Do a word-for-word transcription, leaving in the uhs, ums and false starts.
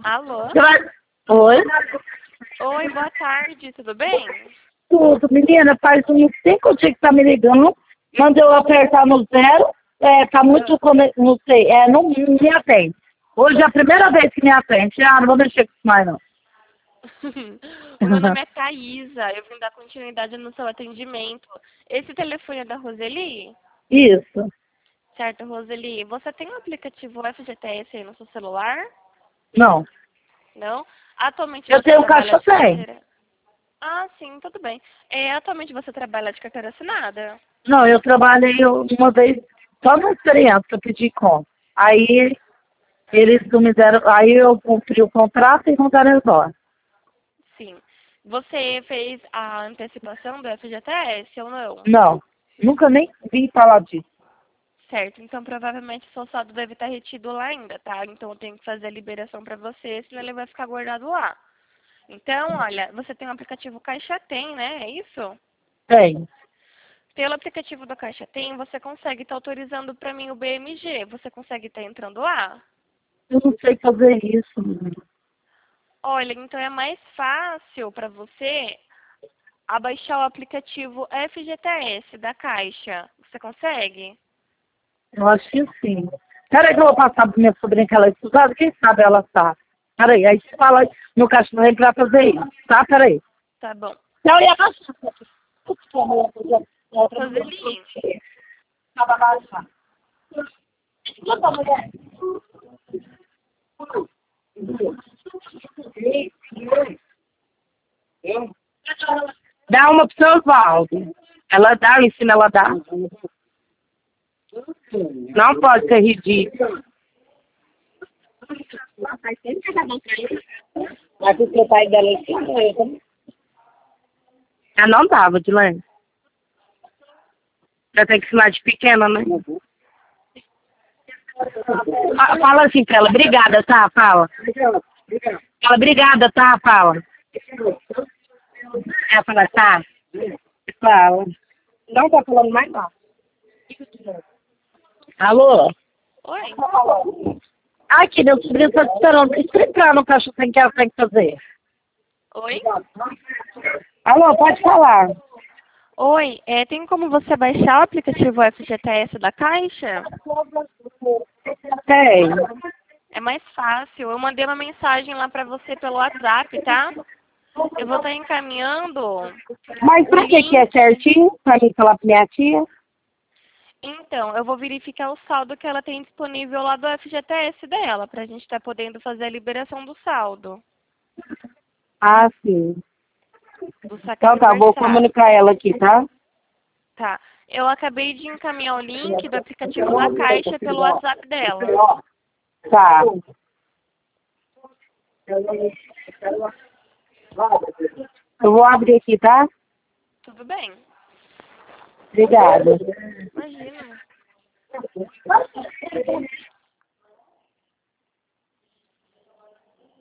Alô? Você vai... Oi? Oi, boa tarde, tudo bem? Tudo, menina, faz um tempo que eu tinha que estar me ligando. Mandei eu apertar no zero. É, tá muito, come- não sei, é, não me atende. Hoje é a primeira vez que me atende. Ah, não vou mexer com isso mais, não. O meu nome é Thaisa, eu vim dar continuidade no seu atendimento. Esse telefone é da Roseli? Isso. Certo, Roseli. Você tem o aplicativo F G T S aí no seu celular? Não. Não? Atualmente Eu você tenho um trabalha caixa de tem. carteira... Ah, sim, tudo bem. É, atualmente você trabalha de carteira assinada? Não, eu trabalhei uma vez só na experiência que eu pedi com. Aí eles não me deram, aí eu cumpri o contrato e não deram embora. Sim. Você fez a antecipação do F G T S ou não? Não. Nunca nem vi falar disso. Certo, então provavelmente seu saldo deve estar retido lá ainda, tá? Então eu tenho que fazer a liberação para você, senão ele vai ficar guardado lá. Então, olha, você tem o aplicativo Caixa Tem, né? É isso? Tem. Pelo aplicativo da Caixa Tem, você consegue estar autorizando para mim o B M G. Você consegue estar entrando lá? Eu não sei fazer isso, menina. Olha, então é mais fácil para você abaixar o aplicativo F G T S da Caixa. Você consegue? Eu acho que sim. Peraí que eu vou passar pra minha sobrinha que ela é estudada, quem sabe ela sabe. Peraí, aí você fala no cachorro pra fazer isso, tá? Peraí. Tá bom. Não, ia baixar. Putz, que a mulher podia- a outra mulher Roseli, tava baixando. Escuta, mulher. Dá uma pro seu Osvaldo. Ela dá, eu ensino ela a dar. Não pode ser ridículo. Mas o seu pai dela ensinou eu também. Ah, não dava, Dilane. Já tem que ensinar de pequena, né? Ah, fala assim pra ela, obrigada, tá? Fala. Fala, obrigada, tá? Fala. Ela fala, tá? Fala. Não tá falando mais não. Alô? oi. Aqui, meu sobrinho tá te esperando. Explicar no cachorro tem que ela tem que fazer. Oi? Alô, pode falar. Oi, é, tem como você baixar o aplicativo F G T S da Caixa? Tem. É mais fácil. Eu mandei uma mensagem lá pra você pelo WhatsApp, tá? Eu vou estar encaminhando Mas o pra que que é link. certinho? Pra mim falar pra minha tia? Então, eu vou verificar o saldo que ela tem disponível lá do F G T S dela, pra gente estar podendo fazer a liberação do saldo, Ah, sim. do saque Então tá, vou aniversário. comunicar ela aqui, tá? Tá. Eu acabei de encaminhar o link do aplicativo da Caixa pelo WhatsApp dela. Tá. Eu vou abrir aqui, tá? Tudo bem? Obrigada. Imagina.